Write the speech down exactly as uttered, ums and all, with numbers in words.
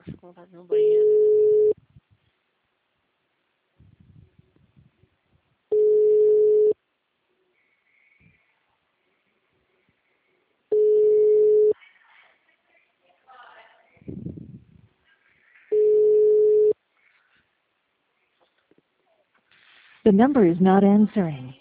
Fica com vontade de ir no banheiro. The number is not answering.